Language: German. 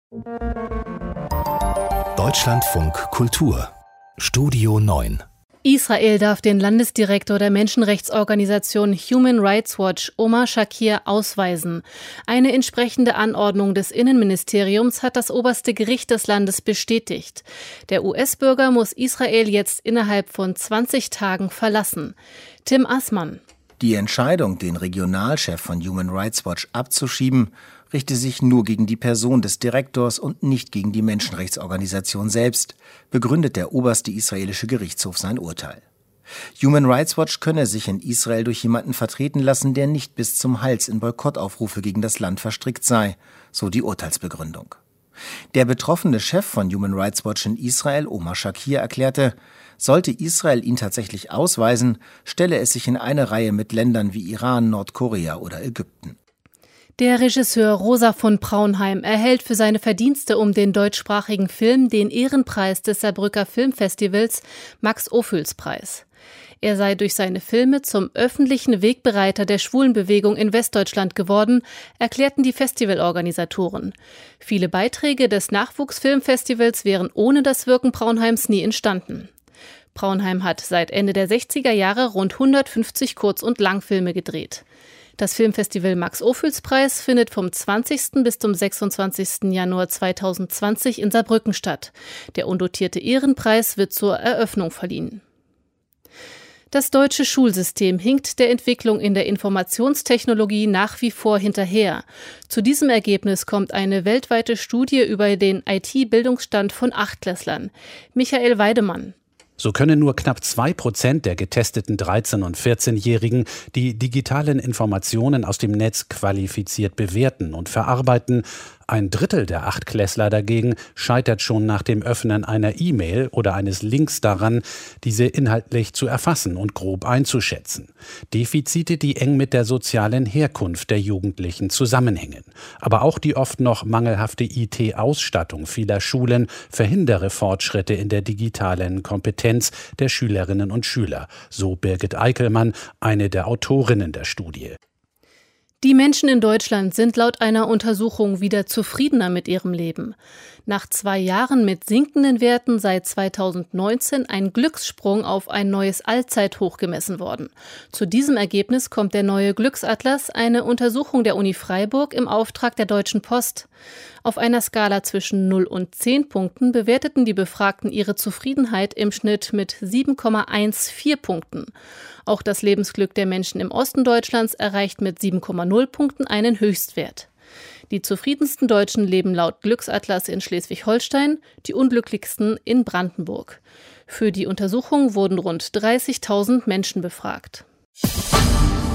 Deutschlandfunk Kultur Studio 9. Israel darf den Landesdirektor der Menschenrechtsorganisation Human Rights Watch, Omar Shakir, ausweisen. Eine entsprechende Anordnung des Innenministeriums hat das oberste Gericht des Landes bestätigt. Der US-Bürger muss Israel jetzt innerhalb von 20 Tagen verlassen. Tim Assmann. Die Entscheidung, den Regionalchef von Human Rights Watch abzuschieben, richte sich nur gegen die Person des Direktors und nicht gegen die Menschenrechtsorganisation selbst, begründet der oberste israelische Gerichtshof sein Urteil. Human Rights Watch könne sich in Israel durch jemanden vertreten lassen, der nicht bis zum Hals in Boykottaufrufe gegen das Land verstrickt sei, so die Urteilsbegründung. Der betroffene Chef von Human Rights Watch in Israel, Omar Shakir, erklärte, sollte Israel ihn tatsächlich ausweisen, stelle es sich in eine Reihe mit Ländern wie Iran, Nordkorea oder Ägypten. Der Regisseur Rosa von Praunheim erhält für seine Verdienste um den deutschsprachigen Film den Ehrenpreis des Saarbrücker Filmfestivals Max-Ophüls-Preis. Er sei durch seine Filme zum öffentlichen Wegbereiter der Schwulenbewegung in Westdeutschland geworden, erklärten die Festivalorganisatoren. Viele Beiträge des Nachwuchsfilmfestivals wären ohne das Wirken Praunheims nie entstanden. Praunheim hat seit Ende der 60er Jahre rund 150 Kurz- und Langfilme gedreht. Das Filmfestival Max-Ophüls-Preis findet vom 20. bis zum 26. Januar 2020 in Saarbrücken statt. Der undotierte Ehrenpreis wird zur Eröffnung verliehen. Das deutsche Schulsystem hinkt der Entwicklung in der Informationstechnologie nach wie vor hinterher. Zu diesem Ergebnis kommt eine weltweite Studie über den IT-Bildungsstand von Achtklässlern. Michael Weidemann. So können nur knapp 2% der getesteten 13- und 14-Jährigen die digitalen Informationen aus dem Netz qualifiziert bewerten und verarbeiten. Ein Drittel der Achtklässler dagegen scheitert schon nach dem Öffnen einer E-Mail oder eines Links daran, diese inhaltlich zu erfassen und grob einzuschätzen. Defizite, die eng mit der sozialen Herkunft der Jugendlichen zusammenhängen. Aber auch die oft noch mangelhafte IT-Ausstattung vieler Schulen verhindere Fortschritte in der digitalen Kompetenz der Schülerinnen und Schüler, so Birgit Eickelmann, eine der Autorinnen der Studie. Die Menschen in Deutschland sind laut einer Untersuchung wieder zufriedener mit ihrem Leben. Nach 2 Jahren mit sinkenden Werten sei 2019 ein Glückssprung auf ein neues Allzeithoch gemessen worden. Zu diesem Ergebnis kommt der neue Glücksatlas, eine Untersuchung der Uni Freiburg im Auftrag der Deutschen Post. Auf einer Skala zwischen 0 und 10 Punkten bewerteten die Befragten ihre Zufriedenheit im Schnitt mit 7,14 Punkten. Auch das Lebensglück der Menschen im Osten Deutschlands erreicht mit 7,0 Punkten einen Höchstwert. Die zufriedensten Deutschen leben laut Glücksatlas in Schleswig-Holstein, die unglücklichsten in Brandenburg. Für die Untersuchung wurden rund 30.000 Menschen befragt.